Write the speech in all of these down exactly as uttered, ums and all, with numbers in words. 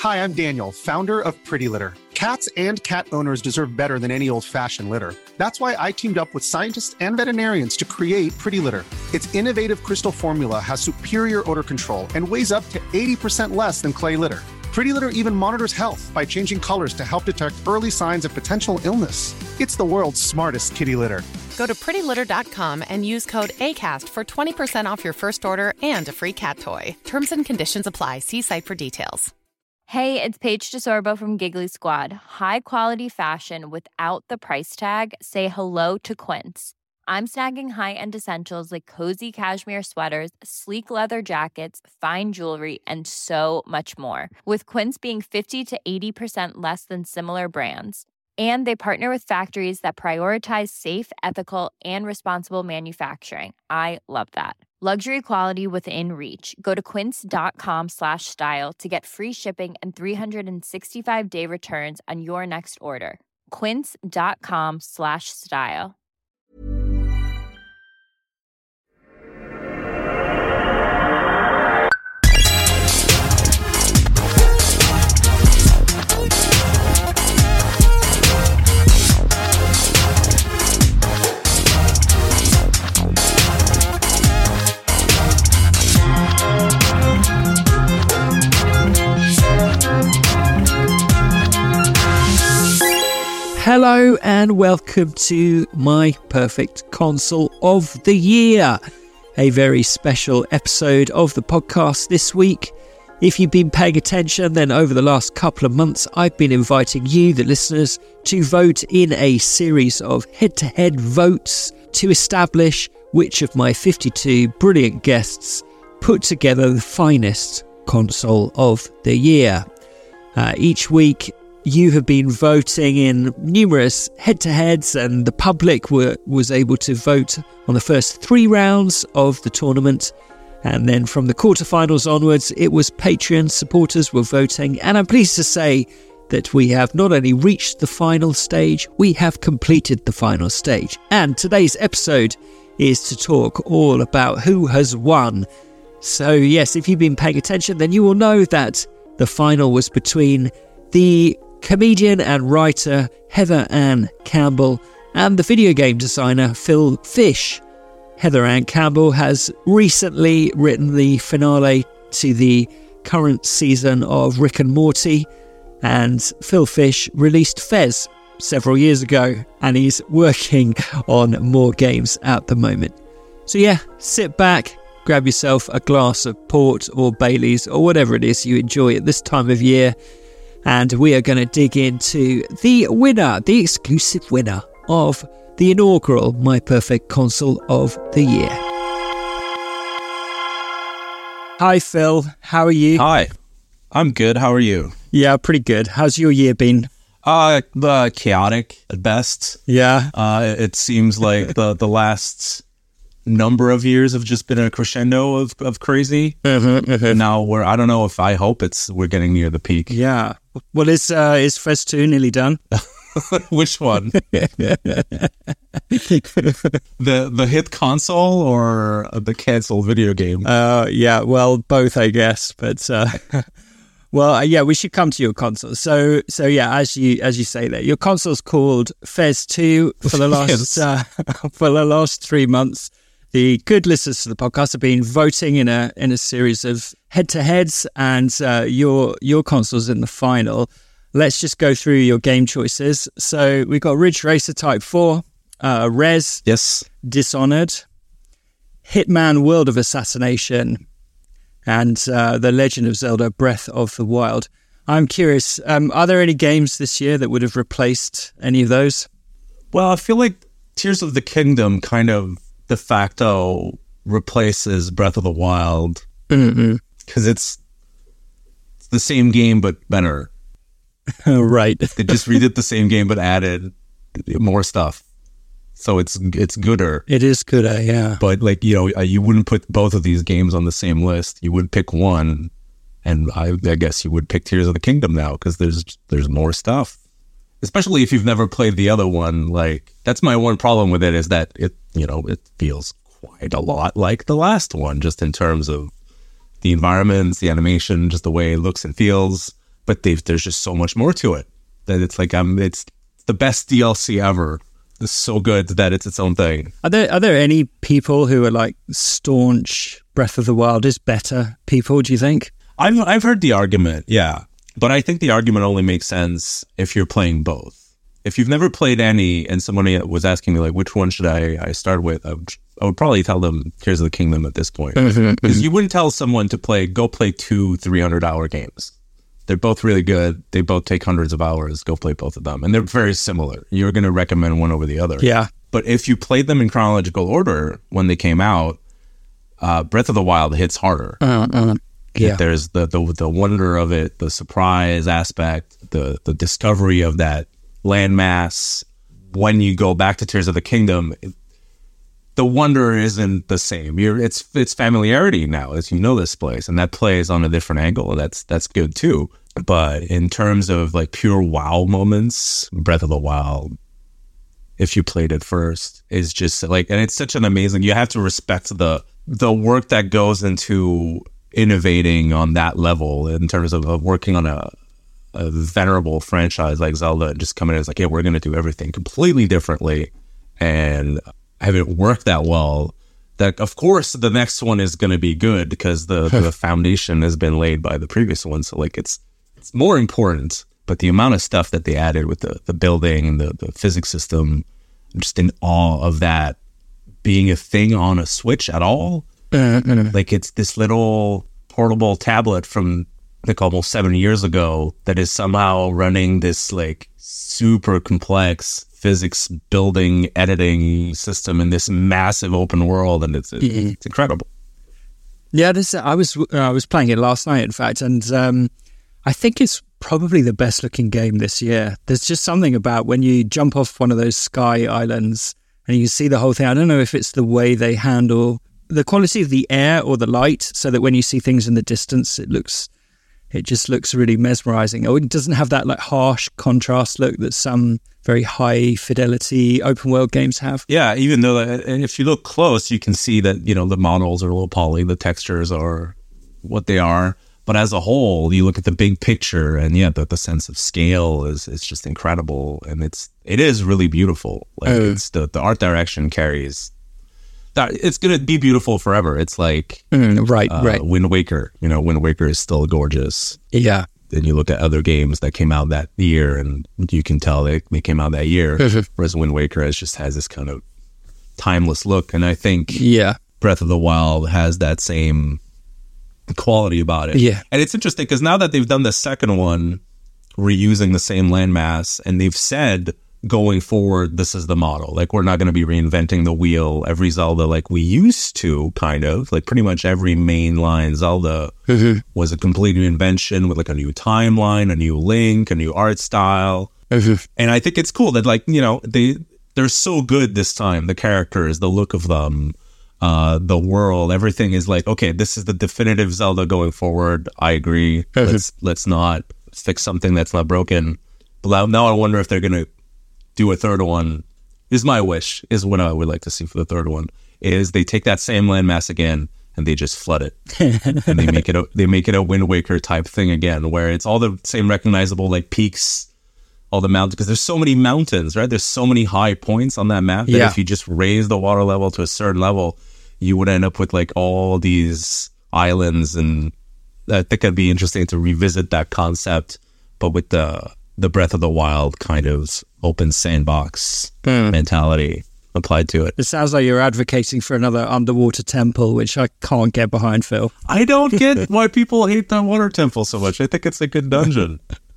Hi, I'm Daniel, founder of Pretty Litter. Cats and cat owners deserve better than any old-fashioned litter. That's why I teamed up with scientists and veterinarians to create Pretty Litter. Its innovative crystal formula has superior odor control and weighs up to eighty percent less than clay litter. Pretty Litter even monitors health by changing colors to help detect early signs of potential illness. It's the world's smartest kitty litter. Go to pretty litter dot com and use code ACAST for twenty percent off your first order and a free cat toy. Terms and conditions apply. See site for details. Hey, it's Paige DeSorbo from Giggly Squad. High quality fashion without the price tag. Say hello to Quince. I'm snagging high-end essentials like cozy cashmere sweaters, sleek leather jackets, fine jewelry, and so much more. With Quince being fifty to eighty percent less than similar brands. And they partner with factories that prioritize safe, ethical, and responsible manufacturing. I love that. Luxury quality within reach. Go to quince.com slash style to get free shipping and three sixty-five day returns on your next order. Quince.com slash style. Hello and welcome to my perfect console of the year, a very special episode of the podcast this week. If you've been paying attention, then over the last couple of months I've been inviting you, the listeners, to vote in a series of head-to-head votes to establish which of my fifty-two brilliant guests put together the finest console of the year. Uh, each week you have been voting in numerous head-to-heads, and the public were was able to vote on the first three rounds of the tournament. And then from the quarterfinals onwards, it was Patreon supporters were voting. And I'm pleased to say that we have not only reached the final stage, we have completed the final stage. And today's episode is to talk all about who has won. So yes, if you've been paying attention, then you will know that the final was between the comedian and writer Heather Ann Campbell and the video game designer Phil Fish. Heather Ann Campbell has recently written the finale to the current season of Rick and Morty, and Phil Fish released Fez several years ago, and he's working on more games at the moment. So yeah, sit back, grab yourself a glass of port or Baileys or whatever it is you enjoy at this time of year, and we are going to dig into the winner, the exclusive winner of the inaugural My Perfect Console of the Year. Hi Phil, how are you? Hi, I'm good. How are you? Yeah, pretty good. How's your year been? Uh, uh chaotic at best. Yeah. Uh, it seems like the, the last number of years have just been a crescendo of, of crazy. Mm-hmm, mm-hmm. Now we're, I don't know if I hope it's, we're getting near the peak. Yeah. Well, is, uh, is Fez two nearly done? Which one? the the hit console or the canceled video game? Uh, yeah, well, both, I guess. But uh, well, uh, yeah, we should come to your console. So, so yeah, as you as you say there, your console's called Fez two for the last Yes. uh, for the last three months. The good listeners to the podcast have been voting in a in a series of head to heads, and uh, your your console's in the final. Let's just go through your game choices. So we've got Ridge Racer Type four, uh, Rez, Yes. Dishonored, Hitman World of Assassination, and uh, The Legend of Zelda Breath of the Wild. I'm curious, um, are there any games this year that would have replaced any of those? Well, I feel like Tears of the Kingdom kind of de facto replaces Breath of the Wild because Mm-hmm. it's, it's the same game but better. Right. They just redid the same game but added more stuff, so it's it's gooder. It is good, uh, yeah. But like, you know, uh, you wouldn't put both of these games on the same list. You would pick one, and I, I guess you would pick Tears of the Kingdom now because there's there's more stuff. Especially if you've never played the other one. Like, that's my one problem with it, is that it, you know, it feels quite a lot like the last one, just in terms of the environments, the animation, just the way it looks and feels. but there's just so much more to it that it's like um, it's the best D L C ever. It's so good that it's its own thing. Are there are there any people who are like staunch Breath of the Wild is better people, do you think? I've I've heard the argument, yeah. But I think the argument only makes sense if you're playing both. If you've never played any and somebody was asking me, like, which one should I, I start with, I would, I would probably tell them Tears of the Kingdom at this point. Because you wouldn't tell someone to play, go play two three hundred hour games. They're both really good. They both take hundreds of hours. Go play both of them. And they're very similar. You're going to recommend one over the other. Yeah. But if you played them in chronological order when they came out, uh, Breath of the Wild hits harder. Uh, uh, yeah. There's the, the the wonder of it, the surprise aspect, the the discovery of that landmass. When you go back to Tears of the Kingdom, it, the wonder isn't the same. You're it's it's familiarity now, as you know this place, and that plays on a different angle. That's that's good too. But in terms of like pure wow moments, Breath of the Wild, if you played it first, is just like, and it's such an amazing. You have to respect the the work that goes into innovating on that level in terms of, of working on a, a venerable franchise like Zelda, and just coming in as like, yeah, we're going to do everything completely differently, and have it work that well. That of course the next one is going to be good because the the foundation has been laid by the previous one. So like it's it's more important. But the amount of stuff that they added with the the building and the the physics system, I'm just in awe of that being a thing on a Switch at all. Uh, like it's this little portable tablet from like almost seven years ago that is somehow running this like super complex physics building editing system in this massive open world, and it's it's, mm-hmm. it's incredible. Yeah, this I was uh, I was playing it last night, in fact, and um, I think it's probably the best looking game this year. There's just something about when you jump off one of those sky islands and you see the whole thing. I don't know if it's the way they handle the quality of the air or the light, so that when you see things in the distance, it looks, it just looks really mesmerizing. Oh, it doesn't have that like harsh contrast look that some very high fidelity open world games have. Yeah, even though, and if you look close, you can see that, you know, the models are a little poly, the textures are what they are. But as a whole, you look at the big picture, and yeah, the, the sense of scale is it's just incredible, and it's it is really beautiful. Like oh. it's the the art direction carries. That it's gonna be beautiful forever. It's like mm, right, uh, right. Wind Waker. You know, Wind Waker is still gorgeous. Yeah. Then you look at other games that came out that year, and you can tell they they came out that year. Whereas Wind Waker has just has this kind of timeless look, and I think yeah, Breath of the Wild has that same quality about it. Yeah. And it's interesting because now that they've done the second one, reusing the same landmass, and they've said going forward, this is the model. Like, we're not going to be reinventing the wheel every Zelda like we used to, kind of. Like, pretty much every mainline Zelda mm-hmm. was a complete reinvention with, like, a new timeline, a new Link, a new art style. Mm-hmm. And I think it's cool that, like, you know, they, they're so good this time. The characters, the look of them, uh, the world, everything is like, okay, this is the definitive Zelda going forward. I agree. Mm-hmm. Let's, let's not fix something that's not broken. But now I wonder if they're going to do a third one. Is my wish, is what I would like to see for the third one, is they take that same landmass again and they just flood it. And they make it a, they make it a Wind Waker type thing again, where it's all the same recognizable like peaks, all the mountains, because there's so many mountains, right? There's so many high points on that map that yeah. if you just raise the water level to a certain level, you would end up with like all these islands. And I think it'd be interesting to revisit that concept, but with the the Breath of the Wild kind of open sandbox mm. mentality applied to it. It sounds like you're advocating for another underwater temple, which I can't get behind, Phil. I don't get why people hate the water temple so much. I think it's a good dungeon.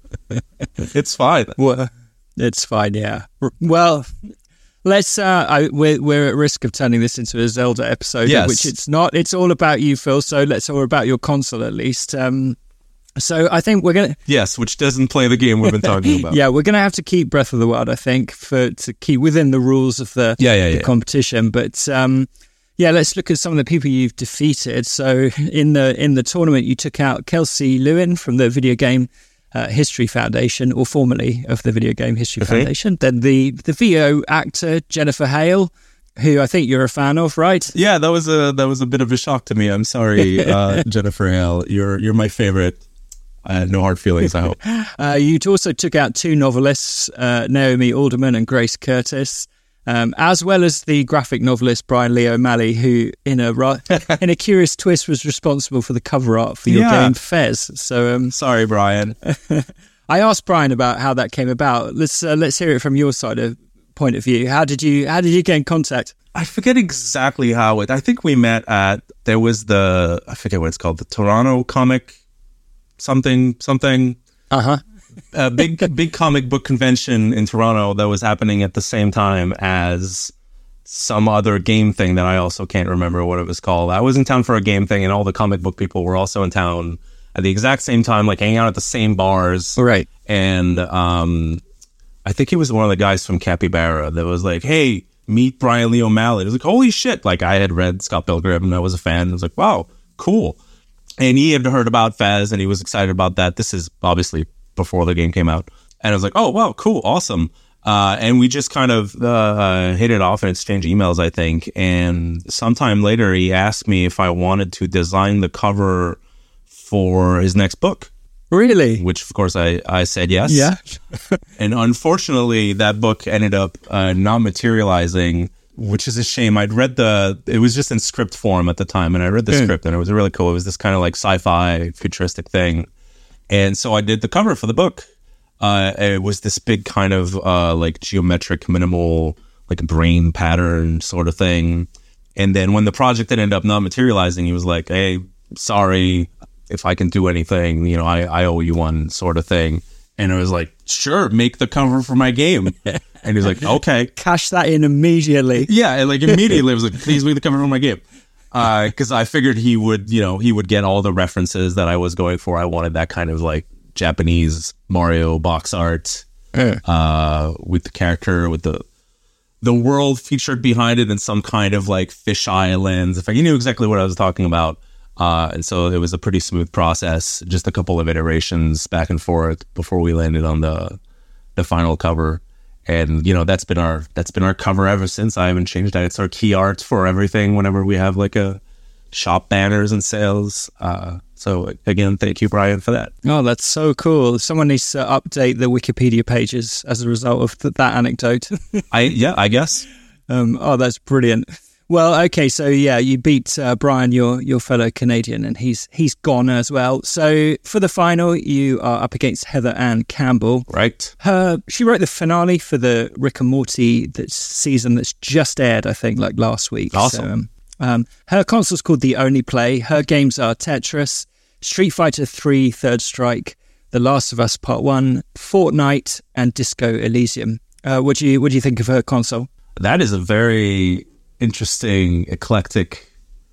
It's fine. Well, it's fine, yeah. Well, let's. Uh, I, we're we're at risk of turning this into a Zelda episode, yes. which it's not. It's all about you, Phil. So let's all about your console at least. Um, So I think we're gonna yes, which doesn't play the game we've been talking about. Yeah, we're gonna have to keep Breath of the Wild, I think, for to keep within the rules of the, yeah, yeah, the yeah. competition. But um, yeah, let's look at some of the people you've defeated. So in the in the tournament, you took out Kelsey Lewin from the Video Game uh, History Foundation, or formerly of the Video Game History okay. Foundation. Then the the V O actor Jennifer Hale, who I think you're a fan of, right? Yeah, that was a that was a bit of a shock to me. I'm sorry, uh, Jennifer Hale. You're you're my favorite. Uh, no hard feelings, I hope. uh, you also took out two novelists, uh, Naomi Alderman and Grace Curtis, um, as well as the graphic novelist Brian Lee O'Malley, who, in a in a curious twist, was responsible for the cover art for your yeah. game Fez. So, um, sorry, Brian. I asked Brian about how that came about. Let's uh, let's hear it from your side of point of view. How did you how did you get in contact? I forget exactly how it. I think we met at there was the I forget what it's called, the Toronto Comic something something. Uh huh. A big big comic book convention in Toronto that was happening at the same time as some other game thing that I also can't remember what it was called. I was in town for a game thing, and all the comic book people were also in town at the exact same time, like hanging out at the same bars. Right. And um, I think he was one of the guys from Capybara that was like, "Hey, meet Brian Lee O'Malley." It was like, holy shit. Like, I had read Scott Pilgrim and I was a fan. I was like, wow, cool. And he had heard about Fez and he was excited about that. This is obviously before the game came out. And I was like, oh, wow, cool, awesome. Uh, and we just kind of uh, uh, hit it off and exchanged emails, I think. And sometime later, he asked me if I wanted to design the cover for his next book. Really? Which, of course, I, I said yes. Yeah. And unfortunately, that book ended up uh, not materializing, which is a shame. I'd read the, it was just in script form at the time, and I read the mm. script, and it was really cool. It was this kind of like sci-fi futuristic thing. And so I did the cover for the book. Uh, it was this big kind of uh, like geometric, minimal, like brain pattern sort of thing. And then when the project ended up not materializing, he was like, hey, sorry, if I can do anything, you know, I, I owe you one sort of thing. And I was like, sure, make the cover for my game. And he's like, okay. Cash that in immediately. Yeah, and like immediately I was like, please make the cover for my game. Because uh, I figured he would, you know, he would get all the references that I was going for. I wanted that kind of like Japanese Mario box art uh. Uh, with the character, with the the world featured behind it, and some kind of like fish islands. If I, he knew exactly what I was talking about. Uh, and so it was a pretty smooth process, just a couple of iterations back and forth before we landed on the the final cover. And, you know, that's been our that's been our cover ever since. I haven't changed that. It's our key art for everything whenever we have like a shop banners and sales. Uh, so again, thank you, Brian, for that. Oh, that's so cool. Someone needs to update the Wikipedia pages as a result of th- that anecdote. I yeah, I guess. Um, oh, that's brilliant. Well, okay, so yeah, you beat uh, Brian, your your fellow Canadian, and he's he's gone as well. So for the final, you are up against Heather Ann Campbell. Right. Her she wrote the finale for the Rick and Morty that season that's just aired, I think, like last week. Awesome. So, um, um, her console's called The Only Play. Her games are Tetris, Street Fighter three, Third Strike, The Last of Us Part One, Fortnite, and Disco Elysium. Uh, what do you what do you think of her console? That is a very interesting, eclectic.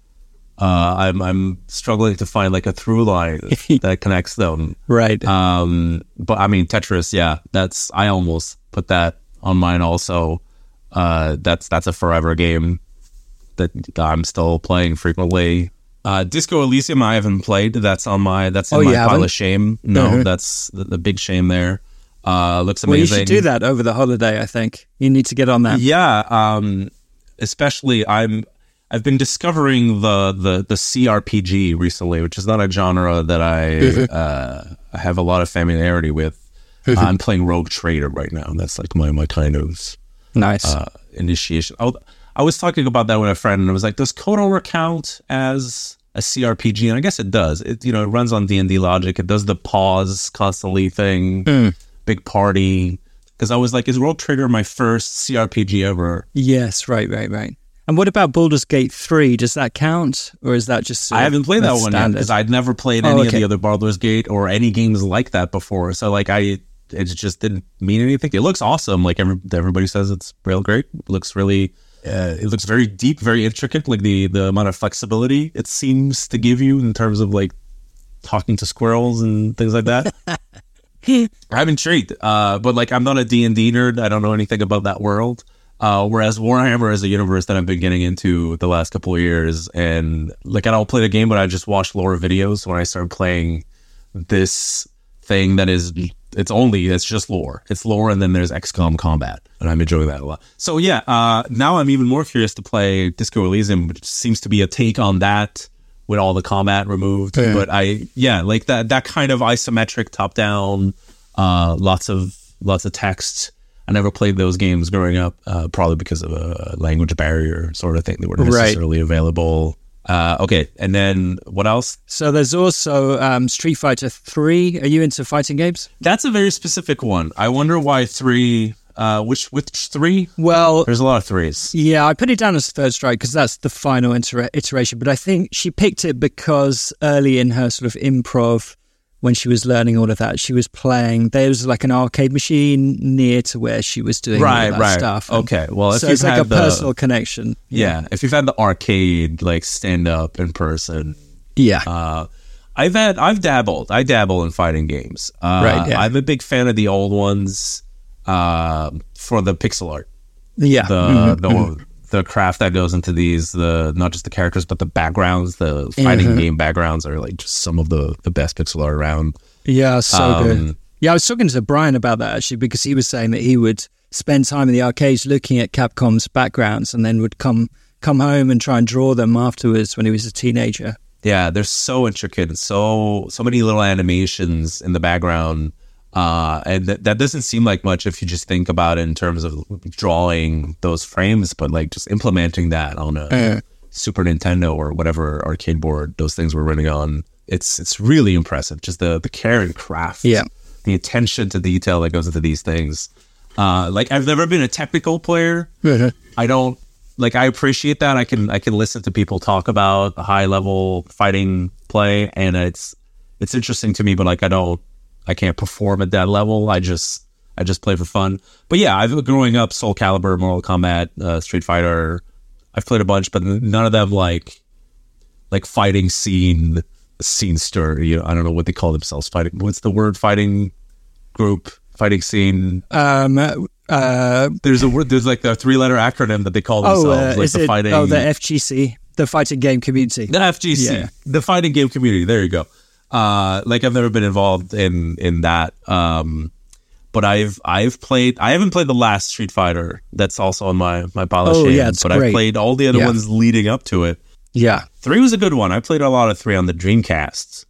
Uh, I'm I'm struggling to find like a through line that connects them. Right. Um, but I mean Tetris, yeah. That's I almost put that on mine also. Uh, that's that's a forever game that I'm still playing frequently. Uh, Disco Elysium I haven't played. That's on my that's in oh, my pile haven't? of shame. No, mm-hmm. that's the, the big shame there. Uh, looks amazing. Well, you should do that over the holiday. I think you need to get on that. Yeah. Um. Especially, I'm I've been discovering the, the the C R P G recently, which is not a genre that I uh, have a lot of familiarity with. uh, I'm playing Rogue Trader right now, and that's like my my kind of nice uh, initiation. I, I was talking about that with a friend, and I was like, "Does KOTOR count as a C R P G?" And I guess it does. It you know it runs on D and D logic. It does the pause constantly thing, mm. big party. Because I was like, is Rogue Trader my first C R P G ever? Yes, right, right, right. And what about Baldur's Gate three? Does that count? Or is that just... Uh, I haven't played that one yet, because I'd never played any oh, okay. of the other Baldur's Gate or any games like that before. So, like, I it just didn't mean anything. It looks awesome. Like, every, everybody says it's real great. It looks really... Uh, it looks very deep, very intricate. Like, the, the amount of flexibility it seems to give you in terms of, like, talking to squirrels and things like that. I'm intrigued, uh, but like I'm not a D and D nerd. I don't know anything about that world. Uh, whereas Warhammer is a universe that I've been getting into the last couple of years, and like I don't play the game, but I just watch lore videos when I start playing this thing that is it's only it's just lore. It's lore, and then there's X COM combat, and I'm enjoying that a lot. So yeah, uh, now I'm even more curious to play Disco Elysium, which seems to be a take on that with all the combat removed. Yeah. But I, yeah, like that that kind of isometric top down, uh, lots of lots of text. I never played those games growing up, uh, probably because of a language barrier sort of thing. They weren't necessarily right. available. Uh, okay, and then what else? So there's also um, Street Fighter three. Are you into fighting games? That's a very specific one. I wonder why three. Uh, which which three? Well, there's a lot of threes. Yeah, I put it down as Third Strike because that's the final inter- iteration. But I think she picked it because early in her sort of improv, when she was learning all of that, she was playing. There was like an arcade machine near to where she was doing right, all that right. stuff. And okay, well, if so you've it's like had a the, personal connection. Yeah. yeah, if you've had the arcade like stand up in person, yeah. Uh, I've had I've dabbled. I dabble in fighting games. Uh, right. Yeah. I'm a big fan of the old ones. Uh, for the pixel art, yeah, the mm-hmm. the mm-hmm. the craft that goes into these, the not just the characters but the backgrounds, the fighting mm-hmm. game backgrounds are like just some of the the best pixel art around. Yeah, so um, good. Yeah, I was talking to Brian about that actually because he was saying that he would spend time in the arcades looking at Capcom's backgrounds and then would come come home and try and draw them afterwards when he was a teenager. Yeah, they're so intricate and so so many little animations in the background. Uh, and th- that doesn't seem like much if you just think about it in terms of drawing those frames, but like just implementing that on a uh, Super Nintendo or whatever arcade board those things were running on, it's it's really impressive. Just the, the care and craft, yeah, the attention to detail that goes into these things. Uh, like I've never been a technical player. Mm-hmm. I don't like. I appreciate that. I can I can listen to people talk about high level fighting play, and it's it's interesting to me. But like I don't. I can't perform at that level. I just I just play for fun. But yeah, I've growing up Soul Calibur, Mortal Kombat, uh, Street Fighter. I've played a bunch, but none of them like like fighting scene scene stir. You know, I don't know what they call themselves. Fighting. What's the word? Fighting group. Fighting scene. Um. Uh. There's a word. There's like a three letter acronym that they call themselves. Oh, uh, like is the it, fighting. Oh, the F G C, the fighting game community. The F G C, yeah. The fighting game community. There you go. Uh, like I've never been involved in in that, um, but I've I've played. I haven't played the last Street Fighter. That's also on my my pile of oh, shame. Yeah, it's but great. I've played all the other yeah. ones leading up to it. Yeah, three was a good one. I played a lot of three on the Dreamcast.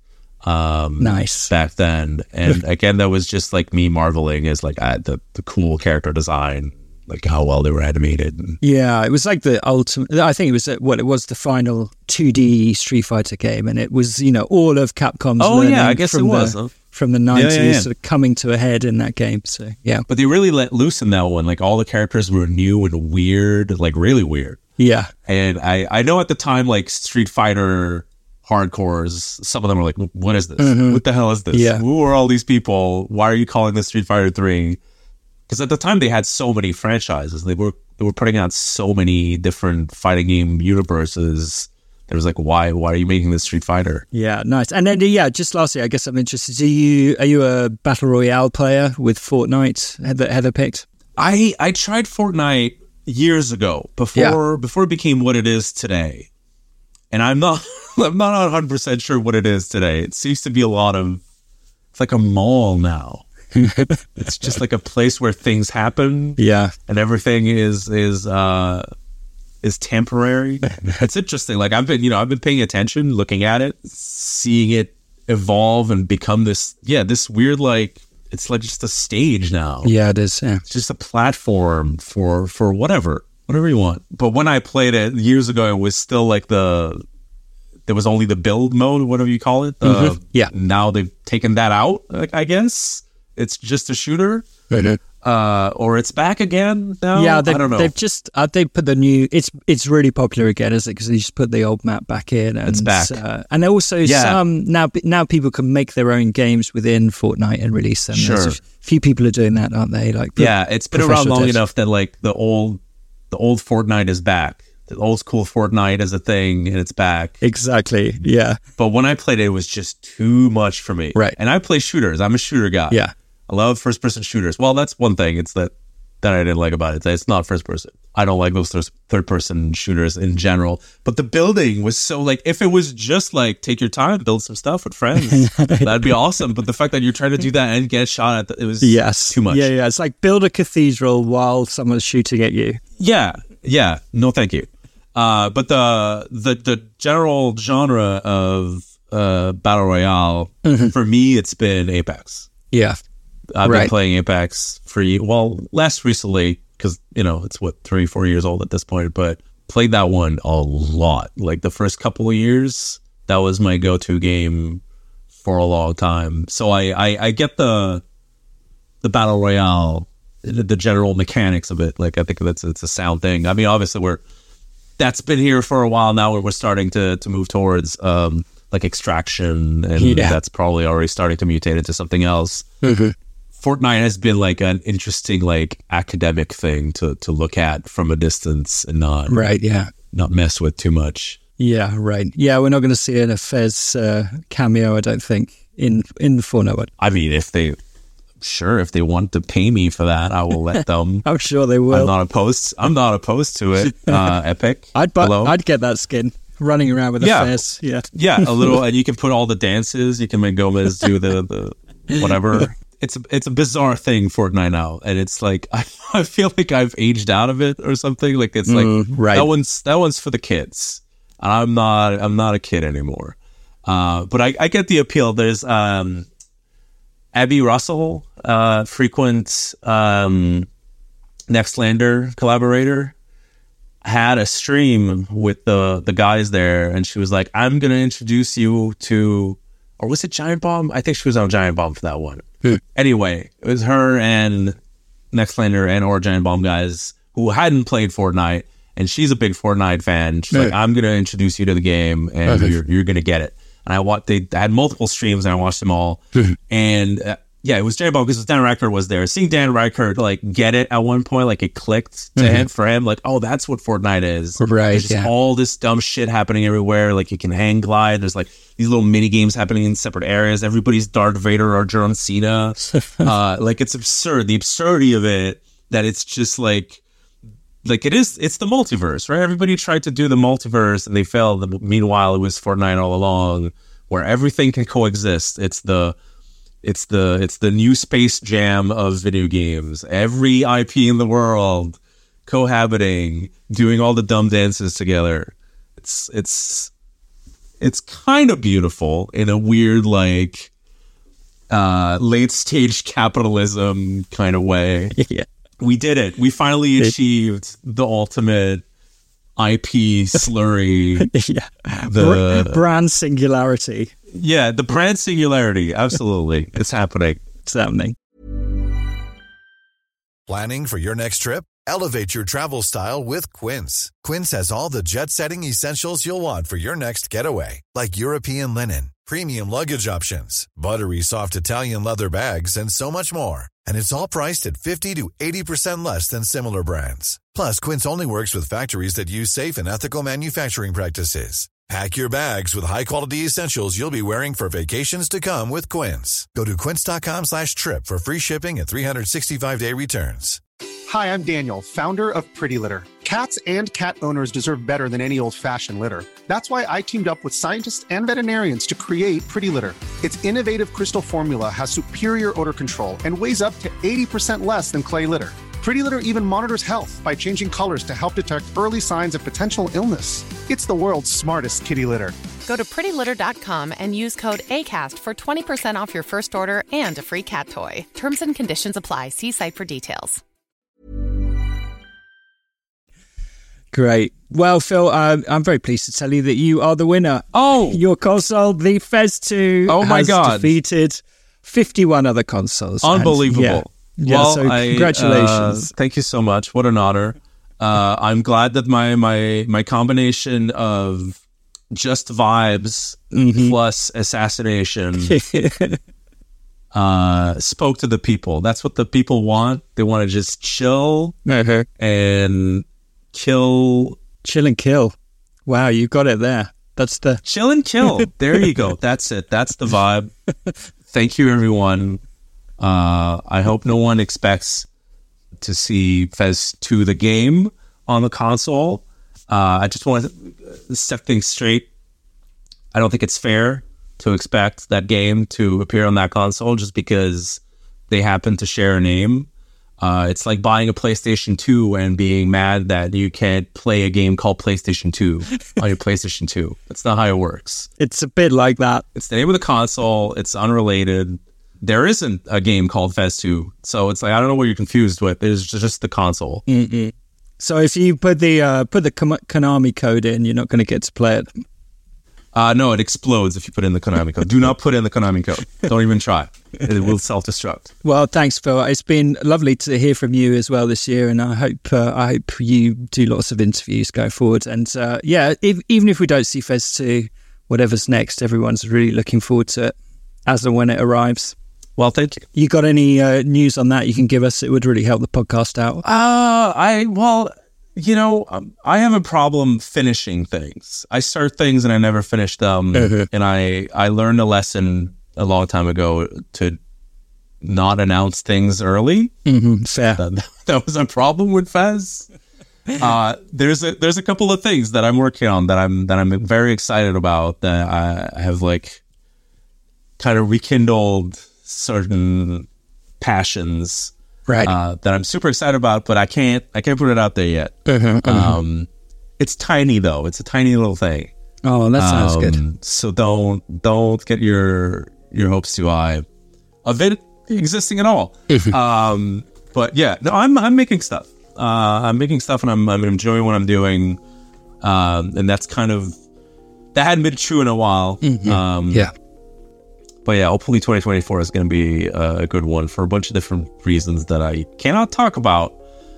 Um, nice back then, and again, that was just like me marveling as like uh, the the cool character design. Like how well they were animated. Yeah, it was like the ultimate. I think it was what it was the final two D Street Fighter game, and it was you know all of Capcom's. Oh yeah, I guess from it was the, huh? from the nineties, yeah, yeah, yeah. sort of coming to a head in that game. So yeah, but they really let loose in that one. Like all the characters were new and weird, like really weird. Yeah, and I I know at the time like Street Fighter hardcores, some of them were like, "What is this? Mm-hmm. What the hell is this? Yeah. Who are all these people? Why are you calling this Street Fighter three?" Because at the time they had so many franchises, they were they were putting out so many different fighting game universes. There was like, why why are you making this Street Fighter? Yeah, nice. And then yeah, just lastly, I guess I'm interested. Do you are you a battle royale player with Fortnite that Heather picked? I I tried Fortnite years ago before yeah. before it became what it is today, and I'm not I'm not one hundred percent sure what it is today. It seems to be a lot of it's like a mall now. It's just like a place where things happen, yeah, and everything is is uh, is temporary. It's interesting. Like I've been, you know, I've been paying attention, looking at it, seeing it evolve and become this, yeah, this weird like it's like just a stage now. Yeah, it is. Yeah, it's just a platform for for whatever, whatever you want. But when I played it years ago, it was still like the there was only the build mode, whatever you call it. Uh, mm-hmm. Yeah. Now they've taken that out. Like, I guess. It's just a shooter, right. uh, or it's back again now. Yeah, I don't know. They've just uh, they put the new. It's it's really popular again, isn't it? Because they just put the old map back in. And, it's back, uh, and also yeah. some now. Now people can make their own games within Fortnite and release them. Sure, There's a few people are doing that, aren't they? Like yeah, it's been around long devs. enough that like the old the old Fortnite is back. The old school Fortnite is a thing, and it's back. Exactly. Yeah. But when I played it, it was just too much for me. Right. And I play shooters. I'm a shooter guy. Yeah. I love first-person shooters. Well, that's one thing. It's that that I didn't like about it. It's not first-person. I don't like those third-person shooters in general. But the building was so like, if it was just like, take your time, build some stuff with friends, that'd be awesome. But the fact that you're trying to do that and get shot at, the, it was yes. too much. Yeah, yeah. It's like build a cathedral while someone's shooting at you. Yeah, yeah. No, thank you. Uh, but the the the general genre of uh, battle royale mm-hmm. for me, it's been Apex. Yeah, I've right. been playing Apex for well, less recently because you know it's what three, four years old at this point. But played that one a lot. Like the first couple of years, that was my go-to game for a long time. So I I, I get the the battle royale, the, the general mechanics of it. Like I think that's it's a sound thing. I mean, obviously we're that's been here for a while now, where we're starting to to move towards um, like extraction, and yeah. that's probably already starting to mutate into something else. Mm-hmm. Fortnite has been like an interesting like academic thing to to look at from a distance and not right, yeah, not mess with too much. Yeah, right. Yeah, we're not going to see an Fez uh, cameo, I don't think, in in the Fortnite. I mean, if they. Sure, if they want to pay me for that, I will let them. I'm sure they will. I'm not opposed. I'm not opposed to it. Uh, Epic. I'd bu- I'd get that skin running around with a yeah. fez. Yeah, yeah, a little, and you can put all the dances. You can make Gomez do the the whatever. It's a, it's a bizarre thing, Fortnite now, and it's like I, I feel like I've aged out of it or something. Like it's like mm, right. that one's that one's for the kids, and I'm not I'm not a kid anymore. Uh, but I, I get the appeal. There's um. Abby Russell, uh, frequent um, Nextlander collaborator, had a stream with the the guys there, and she was like, "I'm gonna introduce you to," or was it Giant Bomb? I think she was on Giant Bomb for that one. Hmm. Anyway, it was her and Nextlander and or Giant Bomb guys who hadn't played Fortnite, and she's a big Fortnite fan. She's yeah. like, "I'm gonna introduce you to the game, and okay. you're you're gonna get it." And I watched, they had multiple streams and I watched them all. and uh, yeah, it was Giant Bomb because Dan Reichert was there. Seeing Dan Reichert like get it at one point, like it clicked to mm-hmm. him for him, like, oh, that's what Fortnite is. Right. There's just yeah. all this dumb shit happening everywhere. Like you can hang glide. There's like these little mini games happening in separate areas. Everybody's Darth Vader or John Cena. uh, like it's absurd. The absurdity of it, that it's just like, Like it is, it's the multiverse, right? Everybody tried to do the multiverse and they failed. Meanwhile, it was Fortnite all along, where everything can coexist. It's the, it's the, it's the new Space Jam of video games. Every I P in the world cohabiting, doing all the dumb dances together. It's, it's, it's kind of beautiful in a weird, like, uh, late stage capitalism kind of way. Yeah. We did it. We finally achieved the ultimate I P slurry. yeah. The Br- brand singularity. Yeah, the brand singularity. Absolutely. It's happening. It's happening. Planning for your next trip? Elevate your travel style with Quince. Quince has all the jet-setting essentials you'll want for your next getaway, like European linen, premium luggage options, buttery soft Italian leather bags, and so much more. And it's all priced at fifty to eighty percent less than similar brands. Plus, Quince only works with factories that use safe and ethical manufacturing practices. Pack your bags with high-quality essentials you'll be wearing for vacations to come with Quince. Go to quince.com slash trip for free shipping and three sixty-five day returns. Hi, I'm Daniel, founder of Pretty Litter. Cats and cat owners deserve better than any old-fashioned litter. That's why I teamed up with scientists and veterinarians to create Pretty Litter. Its innovative crystal formula has superior odor control and weighs up to eighty percent less than clay litter. Pretty Litter even monitors health by changing colors to help detect early signs of potential illness. It's the world's smartest kitty litter. Go to pretty litter dot com and use code ACAST for twenty percent off your first order and a free cat toy. Terms and conditions apply. See site for details. Great. Well, Phil, um, I'm very pleased to tell you that you are the winner. Oh! Your console, the Fez two, oh my has God. defeated fifty-one other consoles. Unbelievable. And, yeah, well, yeah, so I, congratulations. Uh, thank you so much. What an honor. Uh, I'm glad that my, my, my combination of just vibes mm-hmm. plus assassination uh, spoke to the people. That's what the people want. They want to just chill uh-huh. and kill. Chill and kill. Wow, you got it there. That's the... Chill and kill. There you go. That's it. That's the vibe. Thank you, everyone. Uh, I hope no one expects to see Fez two the game on the console. Uh, I just want to set things straight. I don't think it's fair to expect that game to appear on that console just because they happen to share a name. Uh, it's like buying a PlayStation two and being mad that you can't play a game called PlayStation two on your PlayStation two. That's not how it works. It's a bit like that. It's the name of the console. It's unrelated. There isn't a game called Fez two. So it's like, I don't know what you're confused with. It's just the console. Mm-hmm. So if you put the uh, put the Konami code in, you're not going to get to play it. Uh, no, it explodes if you put in the Konami code. Do not put in the Konami code. Don't even try. It will self-destruct. Well, thanks, Phil. It's been lovely to hear from you as well this year, and I hope uh, I hope you do lots of interviews going forward. And uh, yeah, if, even if we don't see Fez two, whatever's next, everyone's really looking forward to it as and when it arrives. Well, thank you. You got any uh, news on that you can give us? It would really help the podcast out. Uh, I, well... You know, um, I have a problem finishing things. I start things and I never finish them. Mm-hmm. And I, I learned a lesson a long time ago to not announce things early. Mm-hmm. Fair. That, that was a problem with Fez. uh, there's a there's a couple of things that I'm working on that I'm that I'm very excited about, that I have like kind of rekindled certain passions. Right. Uh, that I'm super excited about, but I can't I can't put it out there yet. Uh-huh, uh-huh. Um, it's tiny though. It's a tiny little thing. Oh, that sounds um, good. So don't don't get your your hopes too high of it existing at all. um, but yeah, no, I'm I'm making stuff. Uh, I'm making stuff, and I'm I'm enjoying what I'm doing. Um, and that's kind of that hadn't been true in a while. Mm-hmm. Um, yeah. But yeah, hopefully twenty twenty-four is going to be a good one for a bunch of different reasons that I cannot talk about.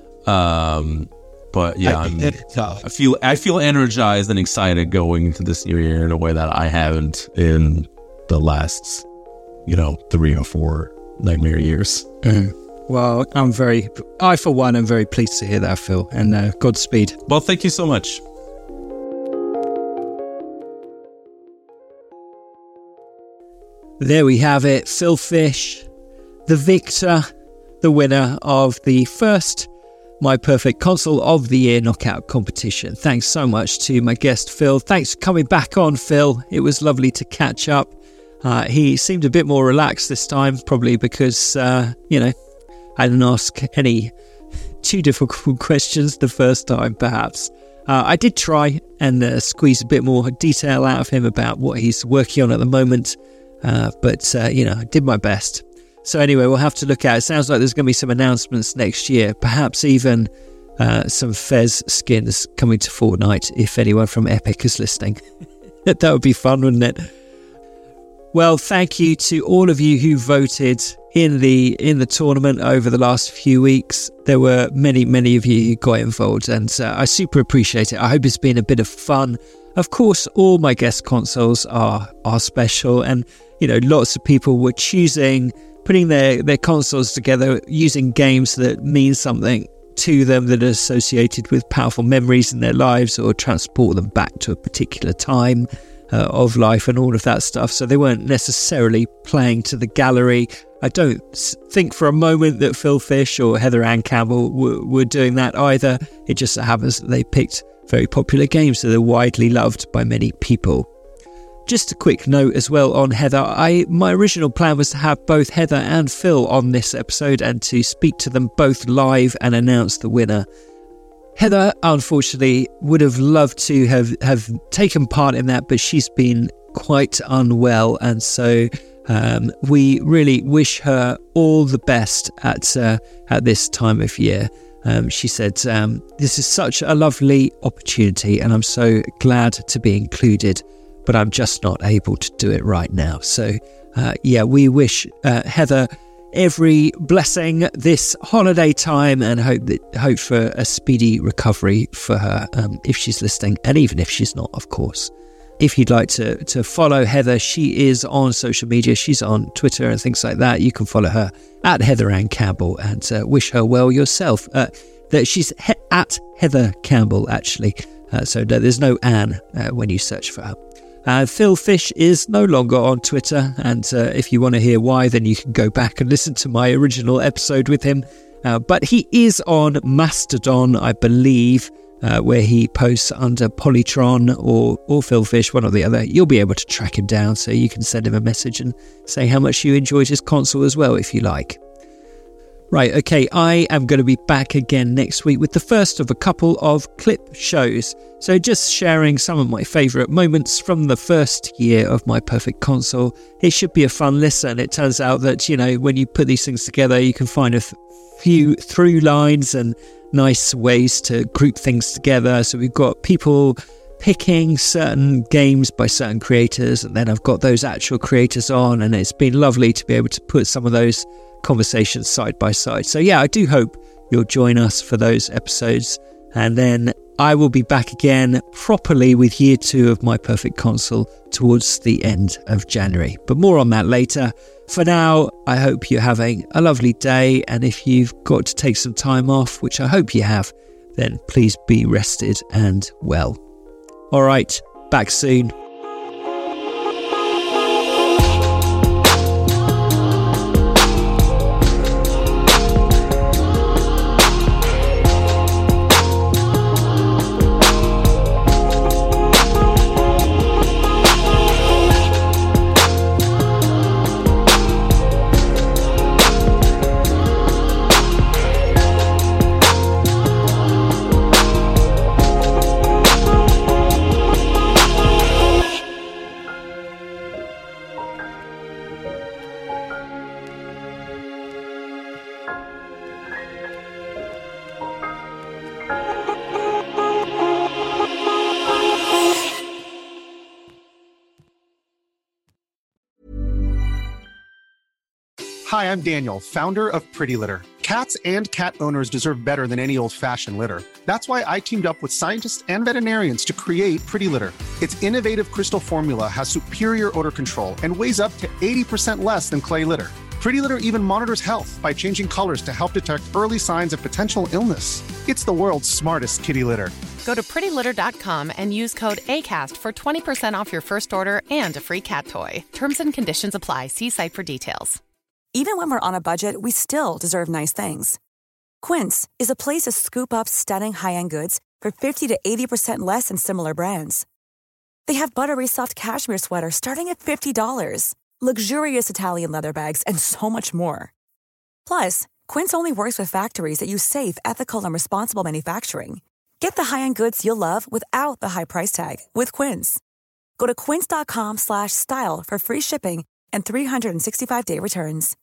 Um, but yeah, I'm, I feel I feel energized and excited going into this new year in a way that I haven't in the last, you know, three or four nightmare years. Mm. Well, I'm very, I for one, am very pleased to hear that, Phil, and uh, Godspeed. Well, thank you so much. There we have it, Phil Fish, the victor, the winner of the first My Perfect Console of the Year knockout competition. Thanks so much to my guest, Phil. Thanks for coming back on, Phil. It was lovely to catch up. Uh, he seemed a bit more relaxed this time, probably because, uh, you know, I didn't ask any too difficult questions the first time, perhaps. Uh, I did try and uh, squeeze a bit more detail out of him about what he's working on at the moment. Uh, but, uh, you know, I did my best. So anyway, we'll have to look at it. It sounds like there's going to be some announcements next year, perhaps even uh, some Fez skins coming to Fortnite, if anyone from Epic is listening. That would be fun, wouldn't it? Well, thank you to all of you who voted in the in the tournament over the last few weeks. There were many, many of you who got involved, and uh, I super appreciate it. I hope it's been a bit of fun. Of course, all my guest consoles are are special, and you know, lots of people were choosing, putting their, their consoles together using games that mean something to them, that are associated with powerful memories in their lives or transport them back to a particular time uh, of life and all of that stuff. So they weren't necessarily playing to the gallery. I don't think for a moment that Phil Fish or Heather Ann Campbell were, were doing that either. It just so happens that they picked very popular games that are widely loved by many people. Just a quick note as well on Heather. I my original plan was to have both Heather and Phil on this episode and to speak to them both live and announce the winner. Heather, unfortunately, would have loved to have, have taken part in that, but she's been quite unwell, and so um, we really wish her all the best at uh, at this time of year. Um, she said, um, this is such a lovely opportunity and I'm so glad to be included, but I'm just not able to do it right now. So, uh, yeah, we wish uh, Heather every blessing this holiday time and hope that hope for a speedy recovery for her, um, if she's listening, and even if she's not, of course. If you'd like to, to follow Heather, she is on social media. She's on Twitter and things like that. You can follow her at Heather Ann Campbell and uh, wish her well yourself. Uh, that she's he- at Heather Campbell, actually. Uh, so there's no Ann uh, when you search for her. Uh, Phil Fish is no longer on Twitter, and uh, if you want to hear why, then you can go back and listen to my original episode with him. Uh, but he is on Mastodon, I believe, uh, where he posts under Polytron or, or Phil Fish, one or the other. You'll be able to track him down, so you can send him a message and say how much you enjoyed his console as well, if you like. Right, okay, I am going to be back again next week with the first of a couple of clip shows. So just sharing some of my favourite moments from the first year of My Perfect Console. It should be a fun listen. It turns out that, you know, when you put these things together, you can find a th- few through lines and nice ways to group things together. So we've got people picking certain games by certain creators, and then I've got those actual creators on, and it's been lovely to be able to put some of those conversations side by side. So yeah, I do hope you'll join us for those episodes, and then I will be back again properly with year two of My Perfect Console towards the end of January. But more on that later. For now, I hope you're having a lovely day, and if you've got to take some time off, which I hope you have, then please be rested and well. All right, back soon. Hi, I'm Daniel, founder of Pretty Litter. Cats and cat owners deserve better than any old-fashioned litter. That's why I teamed up with scientists and veterinarians to create Pretty Litter. Its innovative crystal formula has superior odor control and weighs up to eighty percent less than clay litter. Pretty Litter even monitors health by changing colors to help detect early signs of potential illness. It's the world's smartest kitty litter. Go to pretty litter dot com and use code ACAST for twenty percent off your first order and a free cat toy. Terms and conditions apply. See site for details. Even when we're on a budget, we still deserve nice things. Quince is a place to scoop up stunning high-end goods for fifty to eighty percent less than similar brands. They have buttery soft cashmere sweaters starting at fifty dollars, luxurious Italian leather bags, and so much more. Plus, Quince only works with factories that use safe, ethical, and responsible manufacturing. Get the high-end goods you'll love without the high price tag with Quince. Go to quince dot com slash style for free shipping and three sixty-five day returns.